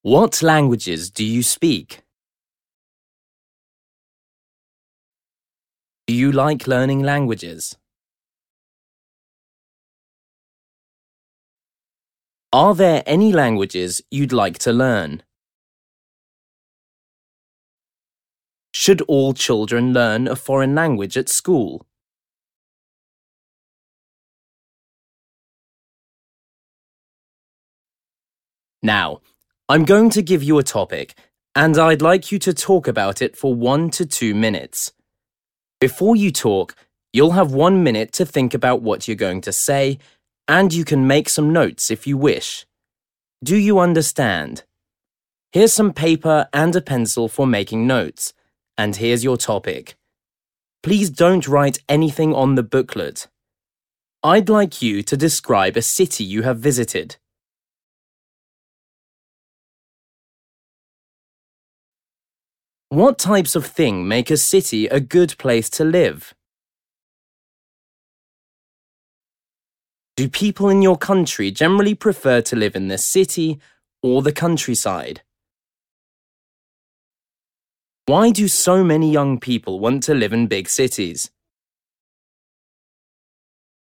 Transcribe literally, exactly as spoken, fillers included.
What languages do you speak? Do you like learning languages? Are there any languages you'd like to learn? Should all children learn a foreign language at school? Now, I'm going to give you a topic, and I'd like you to talk about it for one to two minutes. Before you talk, you'll have one minute to think about what you're going to say, and you can make some notes if you wish. Do you understand? Here's some paper and a pencil for making notes, and here's your topic. Please don't write anything on the booklet. I'd like you to describe a city you have visited. What types of things make a city a good place to live? Do people in your country generally prefer to live in the city or the countryside? Why do so many young people want to live in big cities?